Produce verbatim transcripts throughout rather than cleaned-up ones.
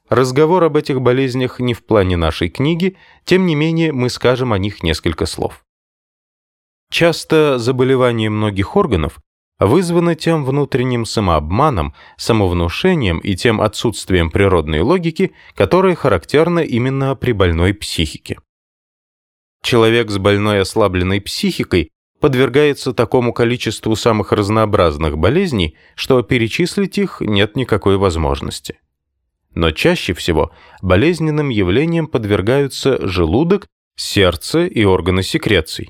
Разговор об этих болезнях не в плане нашей книги, тем не менее мы скажем о них несколько слов. Часто заболевания многих органов вызвано тем внутренним самообманом, самовнушением и тем отсутствием природной логики, которое характерно именно при больной психике. Человек с больной ослабленной психикой подвергается такому количеству самых разнообразных болезней, что перечислить их нет никакой возможности. Но чаще всего болезненным явлениям подвергаются желудок, сердце и органы секреций.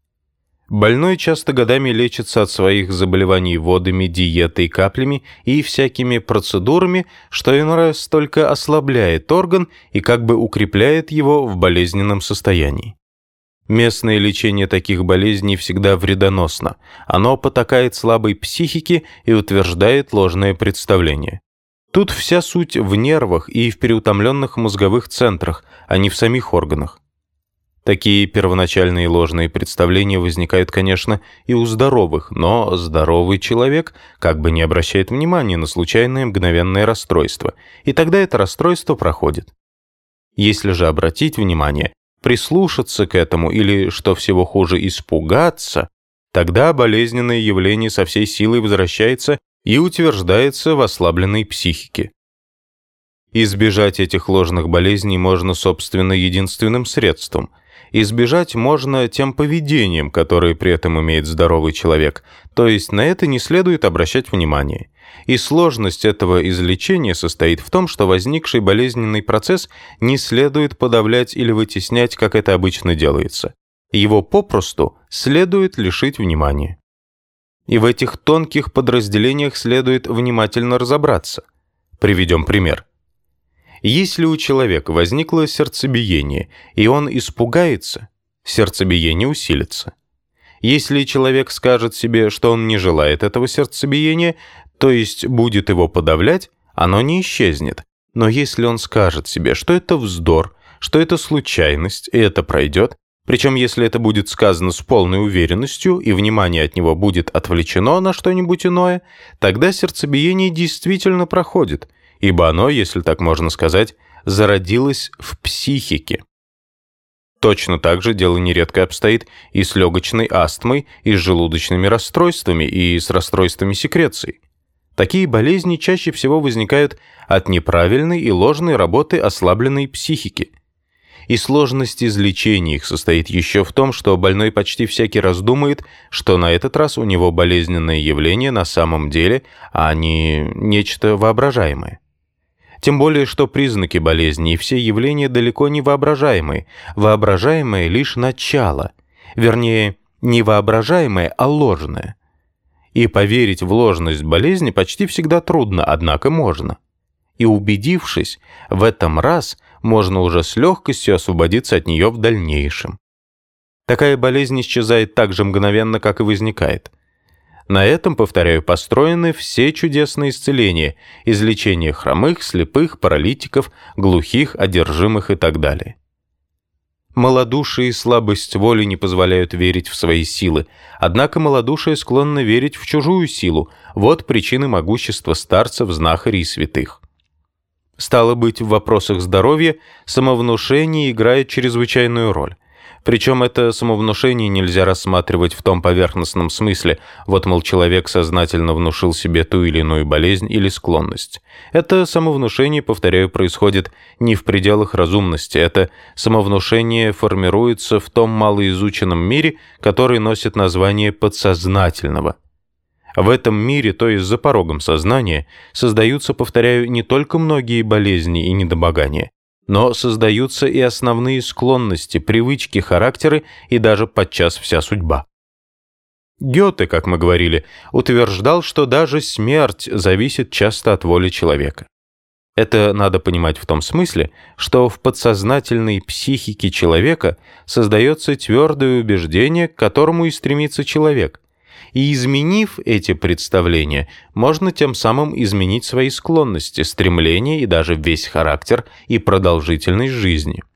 Больной часто годами лечится от своих заболеваний водами, диетой, каплями и всякими процедурами, что иной раз только ослабляет орган и как бы укрепляет его в болезненном состоянии. Местное лечение таких болезней всегда вредоносно. Оно потакает слабой психике и утверждает ложное представление. Тут вся суть в нервах и в переутомленных мозговых центрах, а не в самих органах. Такие первоначальные ложные представления возникают, конечно, и у здоровых, но здоровый человек как бы не обращает внимания на случайное мгновенное расстройство, и тогда это расстройство проходит. Если же обратить внимание, прислушаться к этому или, что всего хуже, испугаться, тогда болезненное явление со всей силой возвращается и утверждается в ослабленной психике. Избежать этих ложных болезней можно, собственно, единственным средством. Избежать можно тем поведением, которое при этом имеет здоровый человек, то есть на это не следует обращать внимание. И сложность этого излечения состоит в том, что возникший болезненный процесс не следует подавлять или вытеснять, как это обычно делается. Его попросту следует лишить внимания. И в этих тонких подразделениях следует внимательно разобраться. Приведем пример. Если у человека возникло сердцебиение, и он испугается, сердцебиение усилится. Если человек скажет себе, что он не желает этого сердцебиения, то есть будет его подавлять, оно не исчезнет. Но если он скажет себе, что это вздор, что это случайность, и это пройдет, причем если это будет сказано с полной уверенностью, и внимание от него будет отвлечено на что-нибудь иное, тогда сердцебиение действительно проходит, ибо оно, если так можно сказать, зародилось в психике. Точно так же дело нередко обстоит и с легочной астмой, и с желудочными расстройствами, и с расстройствами секреций. Такие болезни чаще всего возникают от неправильной и ложной работы ослабленной психики. И сложность излечения их состоит еще в том, что больной почти всякий раз думает, что на этот раз у него болезненное явление на самом деле, а не нечто воображаемое. Тем более, что признаки болезни и все явления далеко не воображаемые. Воображаемое лишь начало. Вернее, не воображаемое, а ложное. И поверить в ложность болезни почти всегда трудно, однако можно. И убедившись в этом раз, можно уже с легкостью освободиться от нее в дальнейшем. Такая болезнь исчезает так же мгновенно, как и возникает. На этом, повторяю, построены все чудесные исцеления, излечение хромых, слепых, паралитиков, глухих, одержимых и так далее. Малодушие и слабость воли не позволяют верить в свои силы, однако малодушие склонно верить в чужую силу, вот причины могущества старцев, знахарей и святых. Стало быть, в вопросах здоровья самовнушение играет чрезвычайную роль. Причем это самовнушение нельзя рассматривать в том поверхностном смысле, вот, мол, человек сознательно внушил себе ту или иную болезнь или склонность. Это самовнушение, повторяю, происходит не в пределах разумности, это самовнушение формируется в том малоизученном мире, который носит название подсознательного. В этом мире, то есть за порогом сознания, создаются, повторяю, не только многие болезни и недомогания, но создаются и основные склонности, привычки, характеры и даже подчас вся судьба. Гёте, как мы говорили, утверждал, что даже смерть зависит часто от воли человека. Это надо понимать в том смысле, что в подсознательной психике человека создается твердое убеждение, к которому и стремится человек. И изменив эти представления, можно тем самым изменить свои склонности, стремления и даже весь характер и продолжительность жизни.